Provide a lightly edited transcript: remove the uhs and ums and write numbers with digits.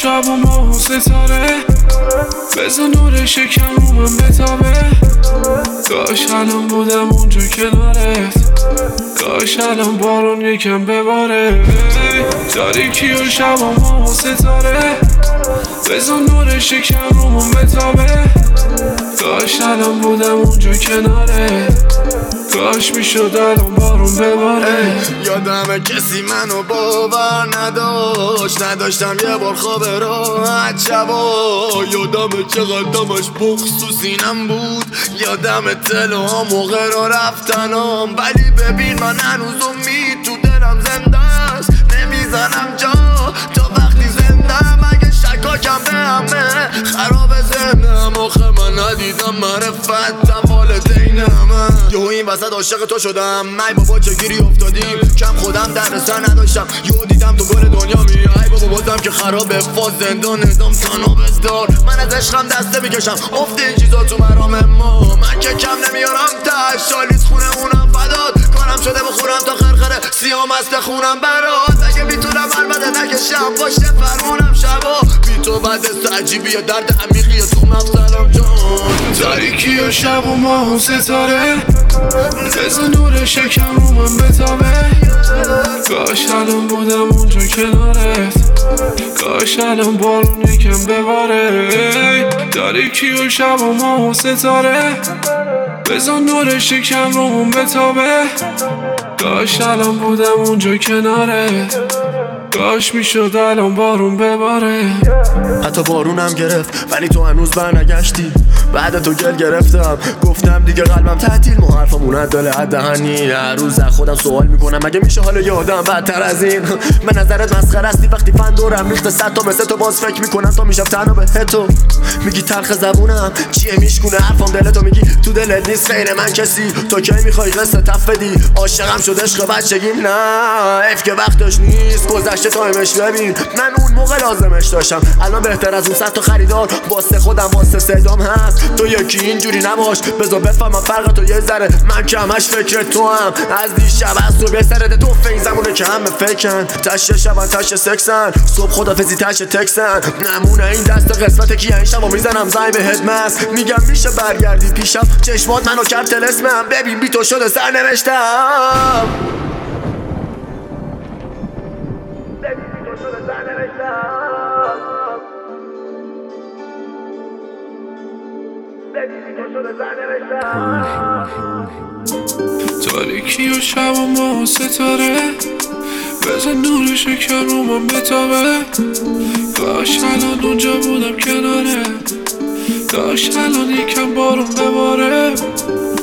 شب و ماه و ستاره بزن نور شکم رو من بتابه. کاش الان بودم اونجا کنارت، کاش الان بارون یکم بباره. تاریکی و شب و ماه و ستاره بزن نور شکم رو من بتابه. کاش الان بودم اونجا کنارت، کاش میشد الان بارون بباره. یادمه کسی منو باور نداشتم یه بار خواب راحت شبا. یادمه چقدر دمش بخصوصینم بود، یادمه تلوها موقع را رفتنم. ولی ببین من هنوز امید تو دلم زنده است، نمیزنم جا تا وقتی زندم. اگه شکاکم به همه خراب ذهنم، آخه من ندیدم معرفتم والدینم. یهو این وسط عاشق تو شدم، ای بابا چه گیری افتادیم. کم خودم در سر نداشتم، یهو دیدم تو گل دنیا می. ای بابا بازم که خرابه فاز زندان نظام تنها بزدار. من از عشقم دسته میکشم افت این چیزا تو مرام ما. من که کم نمیارم تش شالیز خونمونم فداد کارم شده بخورم تا خرخره سیام است خونم برات. اگه میتونم البته نکشم پشت فرمونم شبا. بی تو بعد عجیبیه درد عمیقیه تو مغزم جان. تاریکی و شب و ماه و ستاره بزن نور شکم رو من بتابه. کاش الان بودم اونجا کنارت، کاش الان بارون یکم بباره. تاریکی و شب و ماه و ستاره بزن نور شکم رو من بتابه. کاش الان بودم اونجا کنارت، کاش میشد الان بارون بباره. حتی بارونم گرفت ولی تو هنوز برنگشتی. بعد تو گل گرفتم گفتم دیگه قلبم تعطیل، ما حرفمون دل دهنی. هر روز خودم سوال میکنم مگه میشه حالا یه آدم بدتر از این. من نظرت مسخره هستی وقتی فن دورم ریخته صد تا مثل تو، باز فکر میکنم تا میشم تنها به تو. میگی تلخ زبونم چیه میشکونه حرفم دلتو، میگی تو دلت نیست غیر من کسی. تو کی میخوای قصه تف بدی؟ عاشقم شد عشق بچگیم، نه اف که وقتش نیست گذشته تایمش. ببین من اون موقع لازمش داشتم، الان بهتر از اون صد تا خریدار واسه خودم واسه صدام هست. تو یکی اینجوری نباش بذار بفهمم فرق تو یه ذره. من که همش فکر تو هم از دیشب از تو بسرده. تو این زمونه که همه فکرن تش شبن تش سکسن، صبح خدافزی تش تکسن. نمونه این دست قسمت کی این شبا میزنم زنگ به هدمس. میگم میشه برگردی پیشم چشمات منو کرد تلسمم. ببین بی تو شده سر نوشتم. تاریکی و شب و ماه و ستاره بزن نور شکم رو من بتابه. کاش الان اونجا بودم کناره، کاش الان یکم بارون بباره.